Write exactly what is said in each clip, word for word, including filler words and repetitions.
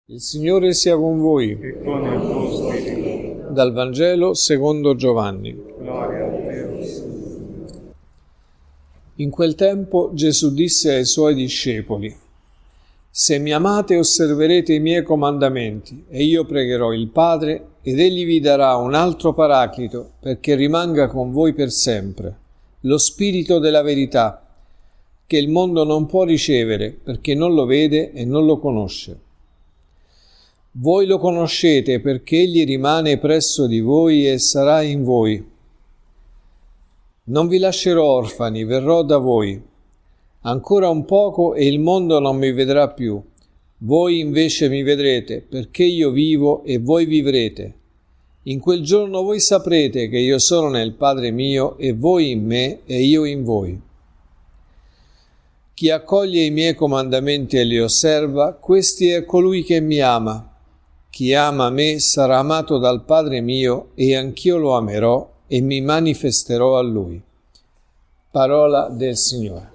Il Signore sia con voi. E con il tuo spirito. Dal Vangelo secondo Giovanni. Gloria a te, Signore. In quel tempo Gesù disse ai suoi discepoli: Se mi amate osserverete i miei comandamenti, e io pregherò il Padre, ed egli vi darà un altro Paraclito, perché rimanga con voi per sempre, lo Spirito della verità, che il mondo non può ricevere, perché non lo vede e non lo conosce. Voi lo conoscete perché egli rimane presso di voi e sarà in voi. Non vi lascerò orfani, verrò da voi. Ancora un poco e il mondo non mi vedrà più. Voi invece mi vedrete, perché io vivo e voi vivrete. In quel giorno voi saprete che io sono nel Padre mio e voi in me e io in voi. Chi accoglie i miei comandamenti e li osserva, questi è colui che mi ama. Chi ama me sarà amato dal Padre mio e anch'io lo amerò e mi manifesterò a lui. Parola del Signore.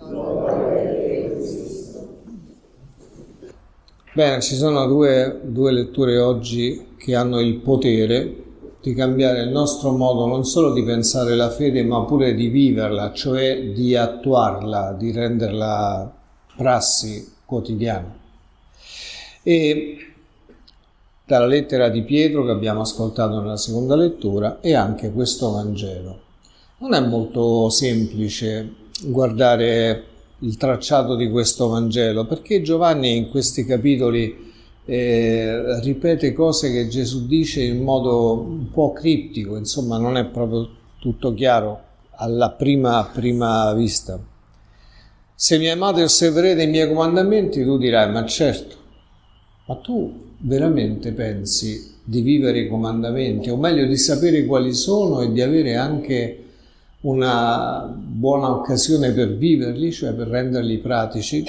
Bene, ci sono due, due letture oggi che hanno il potere di cambiare il nostro modo non solo di pensare la fede, ma pure di viverla, cioè di attuarla, di renderla prassi quotidiana. E dalla lettera di Pietro che abbiamo ascoltato nella seconda lettura e anche questo Vangelo. Non è molto semplice guardare il tracciato di questo Vangelo, perché Giovanni in questi capitoli eh, ripete cose che Gesù dice in modo un po' criptico, insomma non è proprio tutto chiaro alla prima, prima vista. Se mi amate e osserverete i miei comandamenti, tu dirai, ma certo, ma tu veramente pensi di vivere i comandamenti, o meglio di sapere quali sono e di avere anche una buona occasione per viverli, cioè per renderli pratici?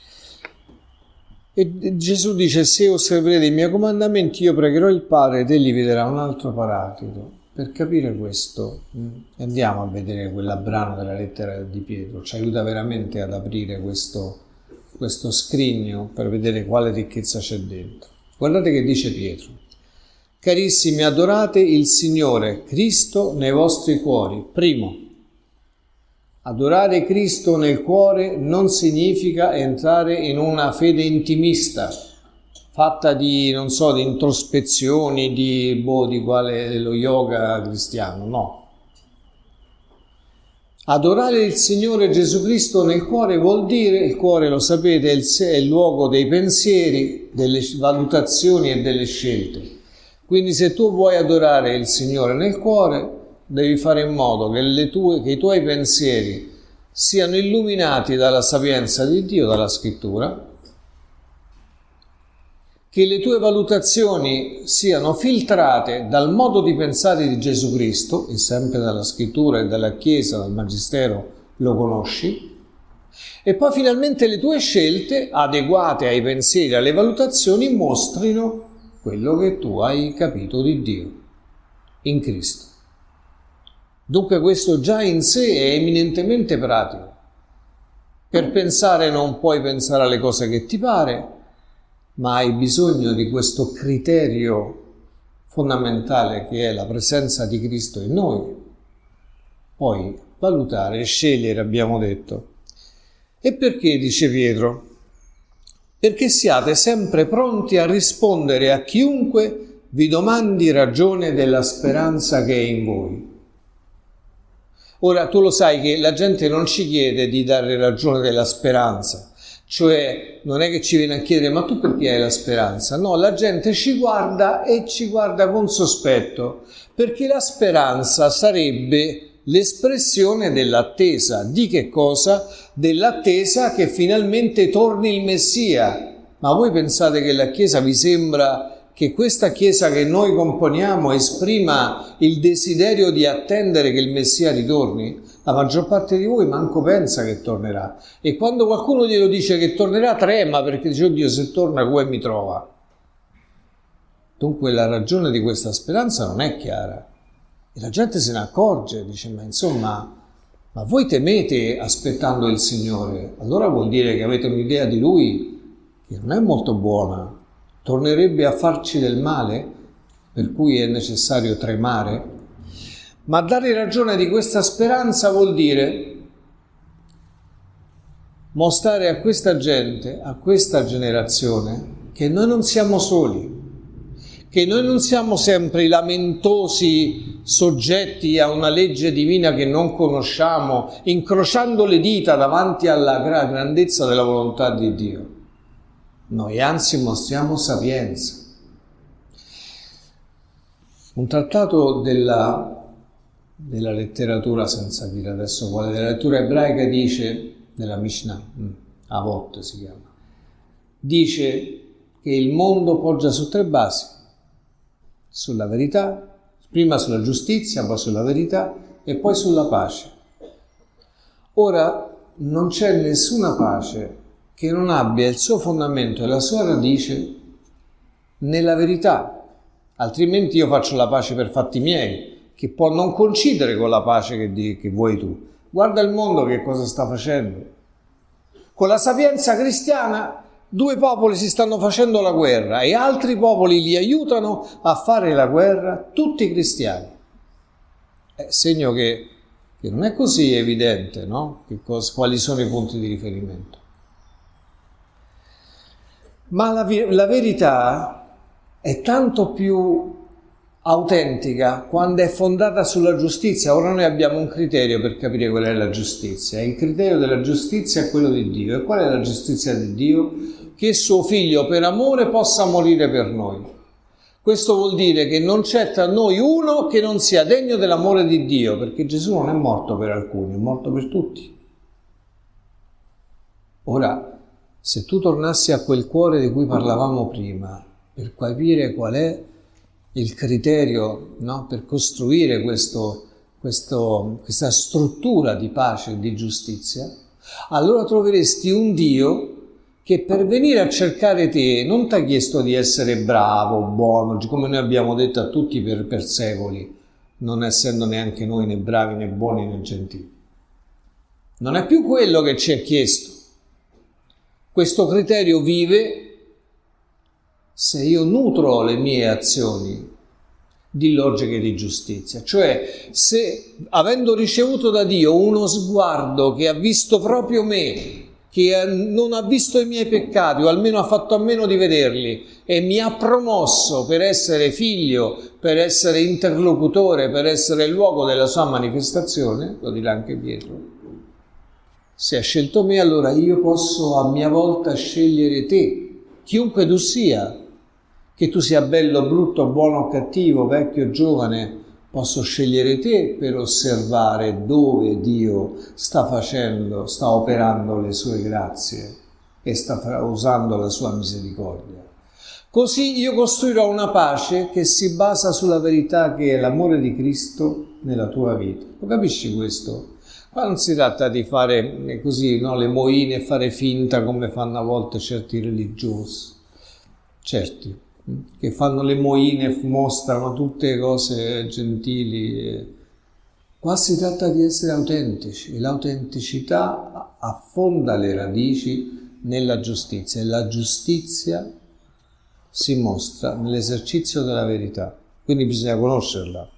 E Gesù dice: se osserverete i miei comandamenti, io pregherò il Padre ed egli vi darà un altro Paraclito. Per capire questo andiamo a vedere quella brano della lettera di Pietro, ci aiuta veramente ad aprire questo, questo scrigno per vedere quale ricchezza c'è dentro. Guardate che dice Pietro: carissimi, adorate il Signore Cristo nei vostri cuori. Primo, adorare Cristo nel cuore non significa entrare in una fede intimista, fatta di, non so, di introspezioni, di, boh, di quale lo yoga cristiano, no. Adorare il Signore Gesù Cristo nel cuore vuol dire, il cuore lo sapete, è il, è il luogo dei pensieri, delle valutazioni e delle scelte. Quindi se tu vuoi adorare il Signore nel cuore, devi fare in modo che, le tue, che i tuoi pensieri siano illuminati dalla sapienza di Dio, dalla Scrittura, che le tue valutazioni siano filtrate dal modo di pensare di Gesù Cristo, e sempre dalla Scrittura e dalla Chiesa, dal Magistero lo conosci, e poi finalmente le tue scelte, adeguate ai pensieri, alle valutazioni, mostrino quello che tu hai capito di Dio in Cristo. Dunque questo già in sé è eminentemente pratico. Per pensare non puoi pensare alle cose che ti pare, ma hai bisogno di questo criterio fondamentale che è la presenza di Cristo in noi. Poi valutare e scegliere, abbiamo detto. E perché, dice Pietro? Perché siate sempre pronti a rispondere a chiunque vi domandi ragione della speranza che è in voi. Ora, tu lo sai che la gente non ci chiede di dare ragione della speranza, cioè non è che ci viene a chiedere ma tu perché hai la speranza? No, la gente ci guarda e ci guarda con sospetto, perché la speranza sarebbe l'espressione dell'attesa. Di che cosa? Dell'attesa che finalmente torni il Messia. Ma voi pensate che la Chiesa vi sembra che questa Chiesa che noi componiamo esprima il desiderio di attendere che il Messia ritorni? La maggior parte di voi manco pensa che tornerà. E quando qualcuno glielo dice che tornerà, trema perché dice: oddio, se torna come mi trova? Dunque la ragione di questa speranza non è chiara. E la gente se ne accorge, dice: ma insomma, ma voi temete aspettando il Signore? Allora vuol dire che avete un'idea di Lui che non è molto buona. tornerebbe a farci del male, per cui è necessario tremare. Ma dare ragione di questa speranza vuol dire mostrare a questa gente, a questa generazione, che noi non siamo soli, che noi non siamo sempre i lamentosi soggetti a una legge divina che non conosciamo, incrociando le dita davanti alla grandezza della volontà di Dio. Noi anzi mostriamo sapienza. Un trattato della, della letteratura, senza dire adesso quale, della lettura ebraica dice, della Mishnah, Avot si chiama, dice che il mondo poggia su tre basi: sulla verità, prima sulla giustizia, poi sulla verità e poi sulla pace. Ora non c'è nessuna pace che non abbia il suo fondamento e la sua radice nella verità, altrimenti io faccio la pace per fatti miei, che può non coincidere con la pace che, di, che vuoi tu. Guarda il mondo che cosa sta facendo. Con la sapienza cristiana due popoli si stanno facendo la guerra e altri popoli li aiutano a fare la guerra, tutti cristiani. È segno che, che non è così evidente, no? Che cosa, quali sono i punti di riferimento. Ma la, la verità è tanto più autentica quando è fondata sulla giustizia. Ora noi abbiamo un criterio per capire qual è la giustizia. Il criterio della giustizia è quello di Dio. E qual è la giustizia di Dio? Che suo figlio per amore possa morire per noi. Questo vuol dire che non c'è tra noi uno che non sia degno dell'amore di Dio, perché Gesù non è morto per alcuni, è morto per tutti. Ora, se tu tornassi a quel cuore di cui parlavamo prima, per capire qual è il criterio, no, per costruire questo, questo, questa struttura di pace e di giustizia, allora troveresti un Dio che per venire a cercare te non ti ha chiesto di essere bravo, buono, come noi abbiamo detto a tutti per, per secoli, non essendo neanche noi né bravi né buoni né gentili. Non è più quello che ci è chiesto. Questo criterio vive se io nutro le mie azioni di logica e di giustizia, cioè se avendo ricevuto da Dio uno sguardo che ha visto proprio me, che non ha visto i miei peccati o almeno ha fatto a meno di vederli e mi ha promosso per essere figlio, per essere interlocutore, per essere il luogo della sua manifestazione, lo dirà anche Pietro, se ha scelto me allora io posso a mia volta scegliere te, chiunque tu sia, che tu sia bello, brutto, buono o cattivo, vecchio o giovane, posso scegliere te per osservare dove Dio sta facendo, sta operando le sue grazie e sta usando la sua misericordia. Così io costruirò una pace che si basa sulla verità che è l'amore di Cristo nella tua vita. Lo capisci questo? Qua non si tratta di fare così, no, le moine e fare finta come fanno a volte certi religiosi, certi. Che fanno le moine, mostrano tutte cose gentili. Qua si tratta di essere autentici e l'autenticità affonda le radici nella giustizia e la giustizia si mostra nell'esercizio della verità, quindi bisogna conoscerla.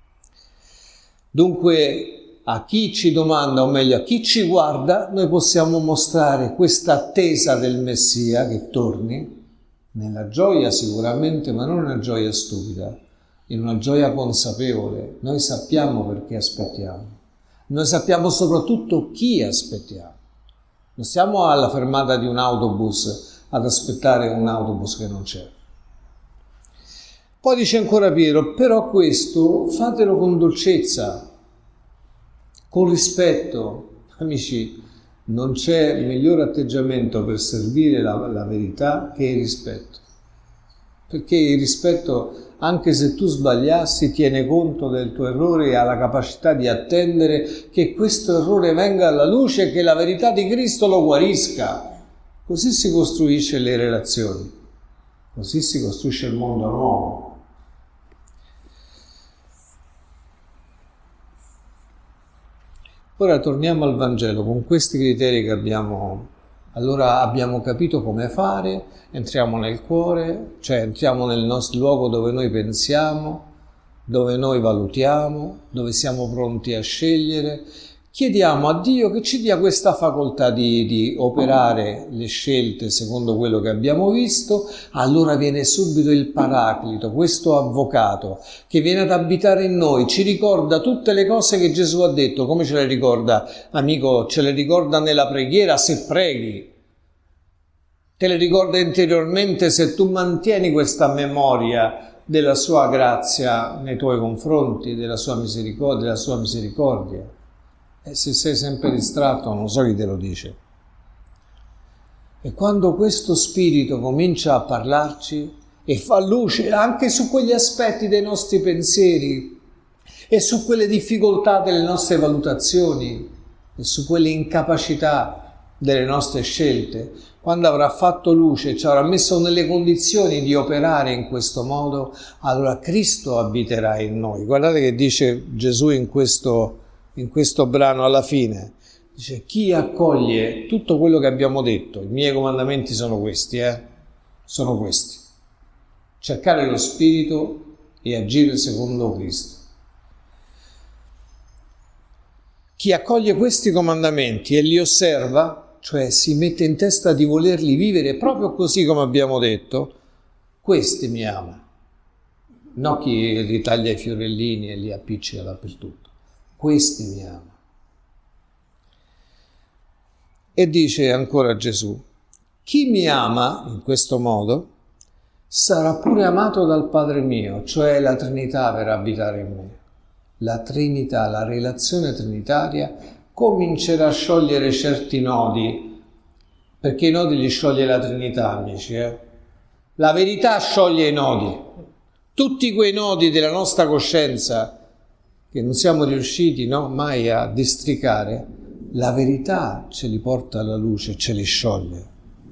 Dunque a chi ci domanda, o meglio a chi ci guarda, noi possiamo mostrare questa attesa del Messia che torni, nella gioia sicuramente, ma non una gioia stupida, in una gioia consapevole. Noi sappiamo perché aspettiamo, noi sappiamo soprattutto chi aspettiamo. Non stiamo alla fermata di un autobus ad aspettare un autobus che non c'è. Poi dice ancora Pietro, però questo fatelo con dolcezza, con rispetto. Amici, non c'è miglior atteggiamento per servire la, la verità che il rispetto. Perché il rispetto, anche se tu sbagliassi, tiene conto del tuo errore e ha la capacità di attendere che questo errore venga alla luce e che la verità di Cristo lo guarisca. Così si costruisce le relazioni, così si costruisce il mondo nuovo. Ora torniamo al Vangelo con questi criteri che abbiamo allora abbiamo capito come fare, entriamo nel cuore, cioè entriamo nel nostro luogo dove noi pensiamo, dove noi valutiamo, dove siamo pronti a scegliere. Chiediamo a Dio che ci dia questa facoltà di, di operare le scelte secondo quello che abbiamo visto. Allora viene subito il Paraclito, questo avvocato che viene ad abitare in noi, ci ricorda tutte le cose che Gesù ha detto. Come ce le ricorda, amico? Ce le ricorda nella preghiera se preghi, te le ricorda interiormente se tu mantieni questa memoria della sua grazia nei tuoi confronti, della sua misericordia, della sua misericordia. E se sei sempre distratto, non so chi te lo dice. E quando questo spirito comincia a parlarci e fa luce anche su quegli aspetti dei nostri pensieri e su quelle difficoltà delle nostre valutazioni e su quelle incapacità delle nostre scelte, quando avrà fatto luce, ci avrà messo nelle condizioni di operare in questo modo, allora Cristo abiterà in noi. Guardate che dice Gesù in questo in questo brano alla fine, dice: chi accoglie tutto quello che abbiamo detto, i miei comandamenti sono questi, eh? sono questi, cercare lo Spirito e agire secondo Cristo. Chi accoglie questi comandamenti e li osserva, cioè si mette in testa di volerli vivere proprio così come abbiamo detto, questi mi ama, non chi li taglia i fiorellini e li appiccica dappertutto. Questi mi ama. E dice ancora Gesù: chi mi ama in questo modo sarà pure amato dal Padre mio, cioè la Trinità verrà a abitare in me. La Trinità, la relazione trinitaria comincerà a sciogliere certi nodi, perché i nodi li scioglie la Trinità, amici. Eh? La verità scioglie i nodi. Tutti quei nodi della nostra coscienza che non siamo riusciti no, mai a districare, la verità ce li porta alla luce, ce li scioglie.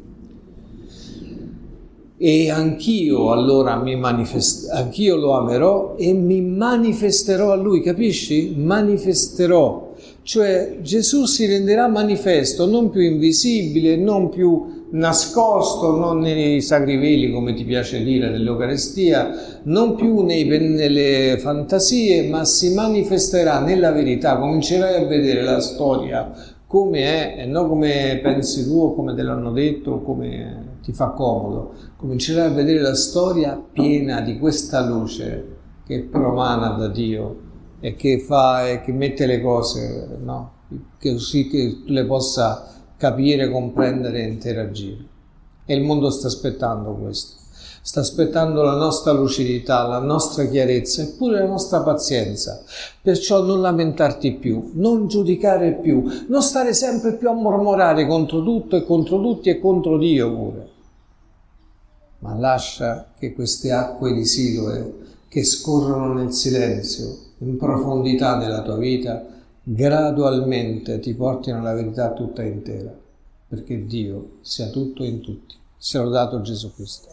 E anch'io allora mi manifest- anch'io lo amerò e mi manifesterò a lui, capisci? Manifesterò, cioè Gesù si renderà manifesto, non più invisibile, non più nascosto, non nei sacriveli come ti piace dire nell'Eucarestia, non più nei, nelle fantasie, ma si manifesterà nella verità. Comincerai a vedere la storia come è e non come pensi tu o come te l'hanno detto o come ti fa comodo. Comincerai a vedere la storia piena di questa luce che promana da Dio e che fa e che mette le cose, no? Che così che tu le possa capire, comprendere e interagire. E il mondo sta aspettando questo, sta aspettando la nostra lucidità, la nostra chiarezza e pure la nostra pazienza. Perciò non lamentarti più, non giudicare più, non stare sempre più a mormorare contro tutto e contro tutti e contro Dio pure, ma lascia che queste acque di Siloe che scorrono nel silenzio, in profondità nella tua vita, gradualmente ti portino alla verità tutta intera, perché Dio sia tutto in tutti. Sia lodato Gesù Cristo.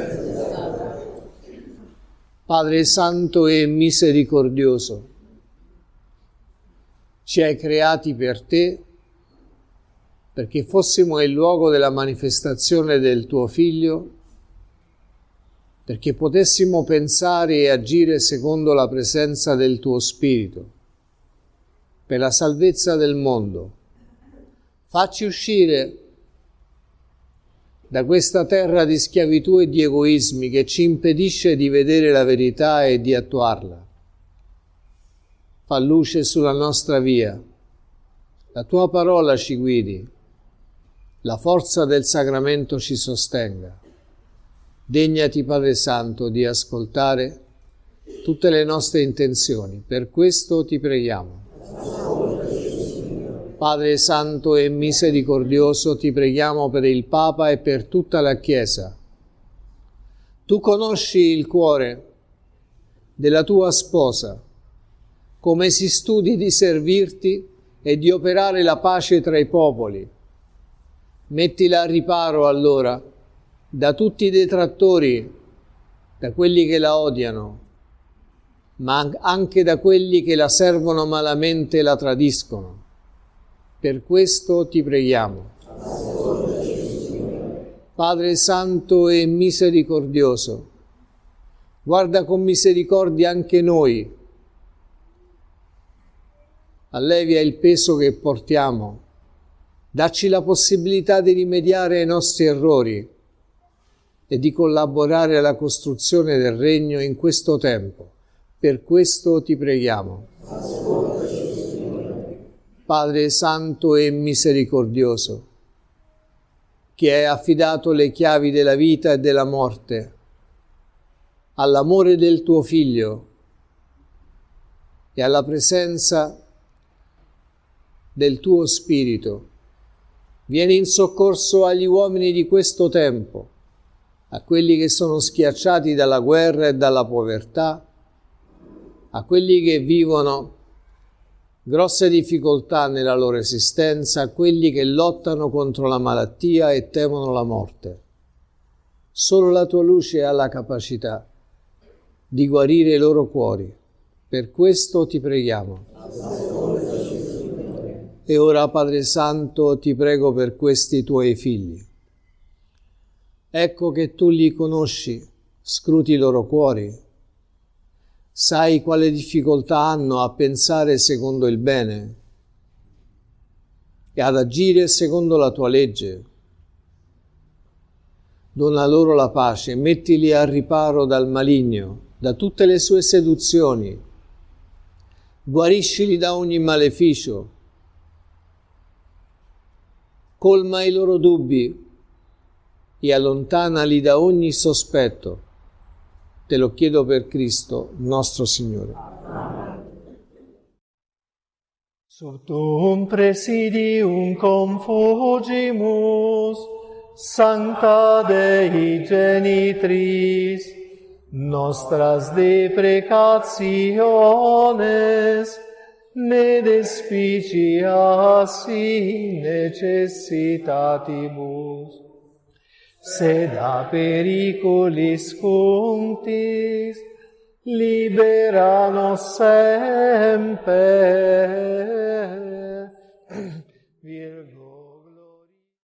Padre Santo e misericordioso, ci hai creati per te, perché fossimo il luogo della manifestazione del tuo Figlio, perché potessimo pensare e agire secondo la presenza del tuo Spirito, per la salvezza del mondo. Facci uscire da questa terra di schiavitù e di egoismi che ci impedisce di vedere la verità e di attuarla. Fa luce sulla nostra via, la tua parola ci guidi, la forza del sacramento ci sostenga. Degnati, Padre Santo, di ascoltare tutte le nostre intenzioni. Per questo ti preghiamo. Padre Santo e misericordioso, ti preghiamo per il Papa e per tutta la Chiesa. Tu conosci il cuore della tua sposa, come si studi di servirti e di operare la pace tra i popoli. Mettila a riparo allora da tutti i detrattori, da quelli che la odiano, ma anche da quelli che la servono malamente e la tradiscono. Per questo ti preghiamo. Padre Santo e misericordioso, guarda con misericordia anche noi, allevia il peso che portiamo, dacci la possibilità di rimediare ai nostri errori e di collaborare alla costruzione del Regno in questo tempo. Per questo ti preghiamo. Padre Santo e misericordioso, che hai affidato le chiavi della vita e della morte all'amore del tuo Figlio e alla presenza del tuo Spirito, vieni in soccorso agli uomini di questo tempo, a quelli che sono schiacciati dalla guerra e dalla povertà, a quelli che vivono grosse difficoltà nella loro esistenza, a quelli che lottano contro la malattia e temono la morte. Solo la tua luce ha la capacità di guarire i loro cuori. Per questo ti preghiamo. E ora, Padre Santo, ti prego per questi tuoi figli. Ecco che tu li conosci, scruti i loro cuori, sai quale difficoltà hanno a pensare secondo il bene e ad agire secondo la tua legge. Dona loro la pace, mettili al riparo dal maligno, da tutte le sue seduzioni, guariscili da ogni maleficio, colma i loro dubbi e allontanali da ogni sospetto. Te lo chiedo per Cristo, nostro Signore. Sub tuum presidium confugimus, Sancta Dei Genitris, nostras deprecationes, ne despicia si necessitatibus, sed a periculis cunctis libera nos semper.